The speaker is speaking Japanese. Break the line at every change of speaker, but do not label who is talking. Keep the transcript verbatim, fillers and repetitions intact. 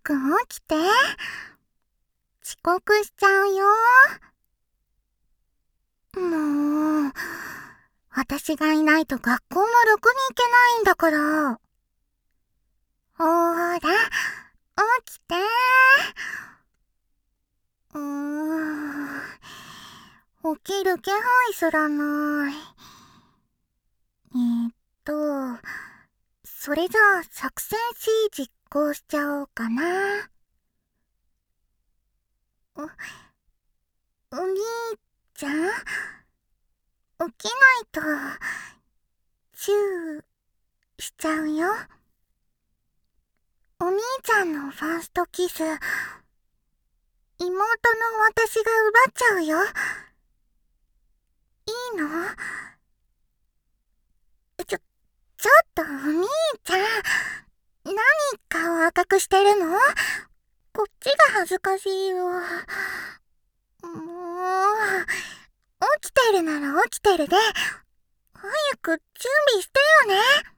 く起きて。遅刻しちゃうよ。もう、私がいないと学校もろくに行けないんだから。ほーら、起きて。うーん、起きる気配すらない。えーっと、それじゃあ作戦 C 実行しちゃおうかな。お、お兄ちゃん、起きないと、チューしちゃうよ。お兄ちゃんのファーストキス、妹の私が奪っちゃうよ。いいの？ちょ、ちょっとお兄ちゃん、何顔赤くしてるの？こっちが恥ずかしいよ。もう、起きてるなら起きてるで、早く準備してよね。